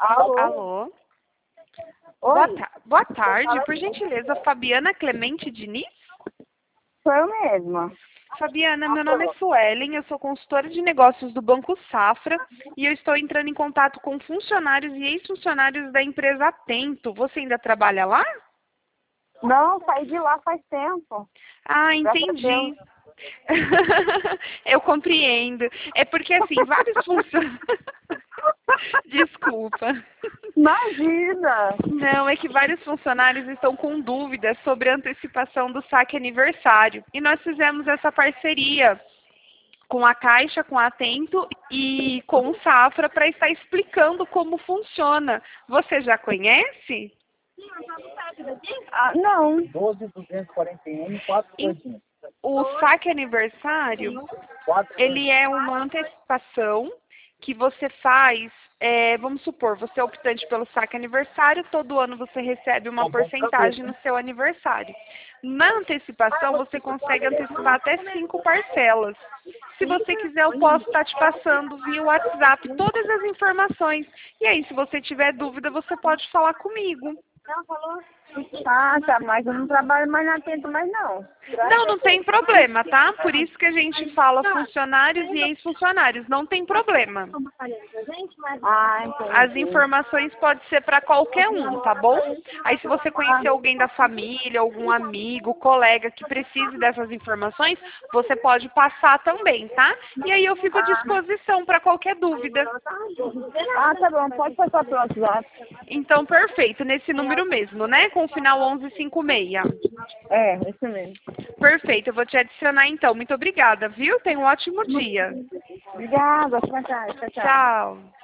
Alô? Alô? Oi? Boa tarde, por gentileza, Fabiana Clemente Diniz? Sou eu mesma. Fabiana, meu nome é Suelen, eu sou consultora de negócios do Banco Safra e eu estou entrando em contato com funcionários e ex-funcionários da empresa Atento. Você ainda trabalha lá? Não, saí de lá faz tempo. Ah, Graças a entendi. Deus. Eu compreendo. É porque, assim, vários funcionários... Desculpa. Imagina! Não, é que vários funcionários estão com dúvidas sobre a antecipação do saque aniversário. E nós fizemos essa parceria com a Caixa, com a Atento e com o Safra para estar explicando como funciona. Você já conhece? Ah, não. 12.241, 4 coisinhas. O saque aniversário, 4 ele é uma antecipação que você faz, vamos supor, você é optante pelo saque aniversário, todo ano você recebe uma porcentagem no seu aniversário. Na antecipação, você consegue antecipar até 5 parcelas. Se você quiser, eu posso estar te passando via WhatsApp todas as informações. E aí, se você tiver dúvida, você pode falar comigo. Ah, tá, mas eu não trabalho mais na Atento mais não. Não, não tem problema, tá? Por isso que a gente fala funcionários e ex-funcionários. Não tem problema. Ah, As entendi. informações podem ser para qualquer um, tá bom? Aí se você conhecer alguém da família, algum amigo, colega que precise dessas informações, você pode passar também, tá? E aí eu fico à disposição para qualquer dúvida. Ah, tá bom, pode passar pelo WhatsApp. Então, perfeito, nesse número mesmo, né? Com o final 1156. É, isso mesmo. Perfeito, eu vou te adicionar então. Muito obrigada, viu? Tenha um ótimo dia. Obrigada, tchau, tchau. Tchau.